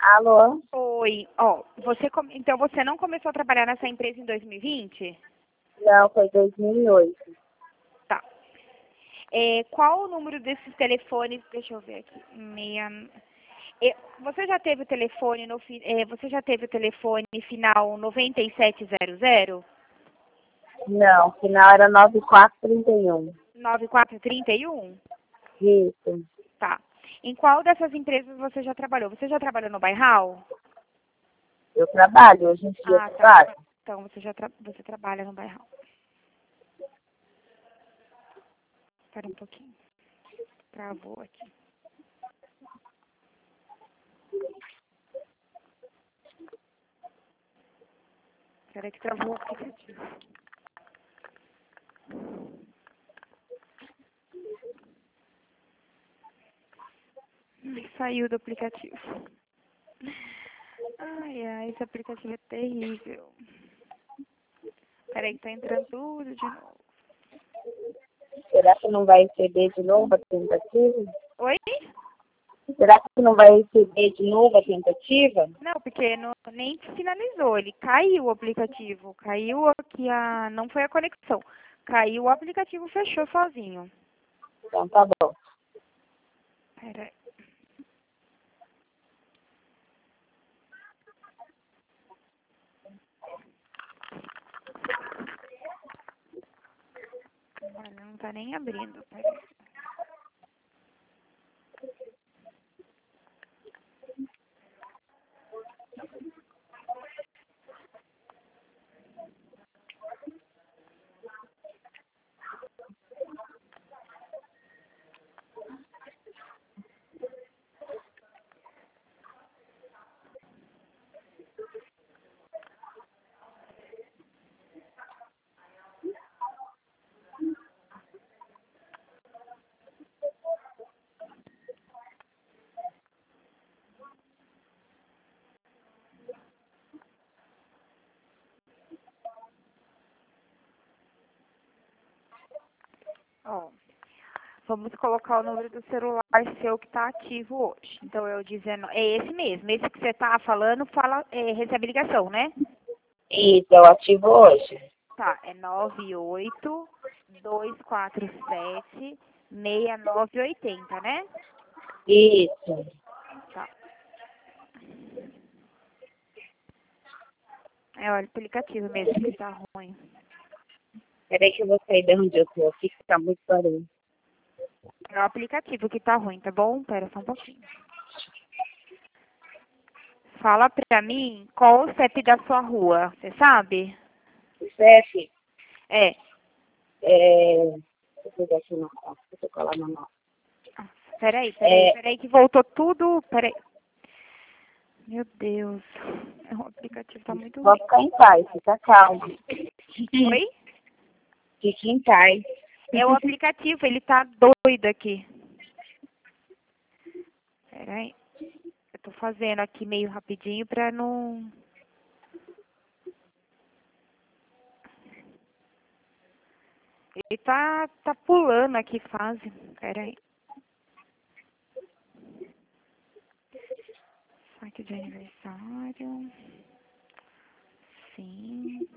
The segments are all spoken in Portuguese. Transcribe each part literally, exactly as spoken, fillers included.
Alô? Oi, ó, você come- então você não começou a trabalhar nessa empresa em dois mil e vinte? Não, foi dois mil e oito. Tá. É, qual o número desses telefones? Deixa eu ver aqui. Meia... É, você já teve o telefone no fi- é, você já teve o telefone final noventa e sete zero zero? Não, o final era nove quatro trinta e um. nove quatro três um? Isso. Tá. Em qual dessas empresas você já trabalhou? Você já trabalhou no Bairral? Eu trabalho, hoje em dia eu Ah, tá. trabalho. Então você já tra- você trabalha no Bairral. Espera um pouquinho. Travou aqui. Espera que travou o aplicativo. Ai, saiu do aplicativo. Ai, ai, esse aplicativo é terrível. Peraí que tá entrando tudo de novo. Será que não vai receber de novo a tentativa? Oi? Será que não vai receber de novo a tentativa? Não, porque não, nem finalizou. Ele caiu o aplicativo. Caiu aqui a... Não foi a conexão. Caiu o aplicativo, fechou sozinho. Então tá bom. Peraí. Olha, não tá nem abrindo. Peraí. Ó, vamos colocar o número do celular seu que tá ativo hoje. Então, eu dizendo... É esse mesmo. Esse que você tá falando, fala, é, recebe ligação, né? Isso, eu ativo hoje. Tá, é nove oito dois quatro sete seis nove oito zero, né? Isso. Tá. É o aplicativo mesmo que tá ruim. Peraí que eu vou sair de onde eu tô, aqui que tá muito barulho. É o aplicativo que tá ruim, tá bom? Pera só um pouquinho. Fala pra mim qual o C E P da sua rua, você sabe? O C F É. é... Deixa eu pegar aqui no copo, deixa eu colar no mão. Ah, Peraí, peraí, peraí que voltou tudo. Peraí. Meu Deus. O aplicativo tá muito Pode ruim. ficar em paz, fica calmo. Oi? Fique em paz. É o aplicativo, ele tá doido aqui. Peraí. Eu tô fazendo aqui meio rapidinho pra não... Ele tá, tá pulando aqui fase. Peraí. Saque de aniversário. Sim.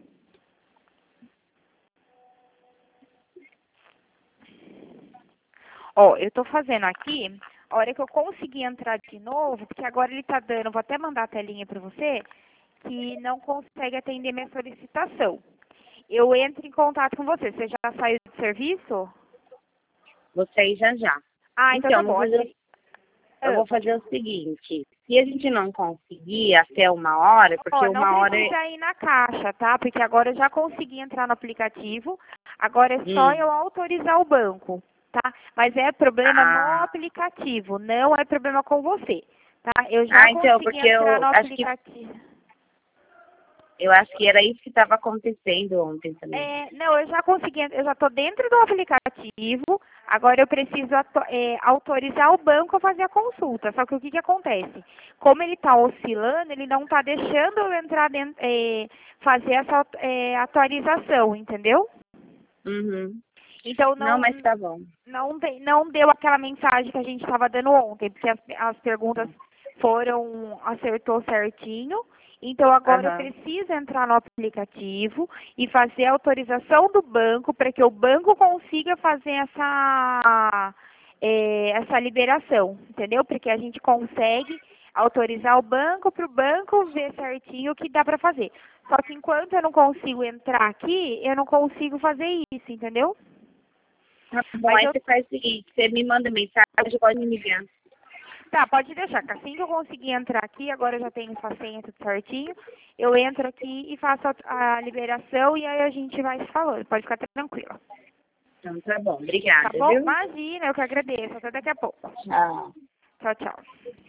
Ó, eu tô fazendo aqui, a hora que eu conseguir entrar de novo, porque agora ele tá dando, vou até mandar a telinha pra você, que não consegue atender minha solicitação. Eu entro em contato com você. Você já saiu do serviço? Vou sair já já. Ah, então tá Então, eu vou bom. fazer, eu Ah, vou pode fazer falar. o seguinte. Se a gente não conseguir até uma hora, porque Ó, não uma hora é... precisa ir na caixa, tá? Porque agora eu já consegui entrar no aplicativo. Agora é só Hum. eu autorizar o banco, tá? Mas é problema no Ah, aplicativo, não é problema com você, tá? Eu já ah, então, consegui porque entrar eu no acho que aplicativo. eu acho que era isso que estava acontecendo ontem também. É, não, eu já consegui, eu já estou dentro do aplicativo, agora eu preciso ato- é, autorizar o banco a fazer a consulta. Só que o que, que acontece? Como ele está oscilando, ele não está deixando eu entrar dentro, é, fazer essa é, atualização, entendeu? Uhum. Então Não, não, mas tá bom. não, tem- não deu aquela mensagem que a gente estava dando ontem, porque as, as perguntas foram, acertou certinho. Então, agora Aham. eu preciso entrar no aplicativo e fazer a autorização do banco para que o banco consiga fazer essa, é, essa liberação, entendeu? Porque a gente consegue autorizar o banco para o banco ver certinho o que dá para fazer. Só que enquanto eu não consigo entrar aqui, eu não consigo fazer isso, entendeu? Tá bom, Mas aí eu você faz o seguinte, você me manda mensagem, pode me ligar. Tá, pode deixar, que assim que eu conseguir entrar aqui, agora eu já tenho sua senha tudo certinho, eu entro aqui e faço a, a liberação e aí a gente vai se falando, pode ficar tranquila. Então tá bom, Tá obrigada, bom? viu? Imagina, eu que agradeço, até daqui a pouco. Tchau. Tchau, tchau.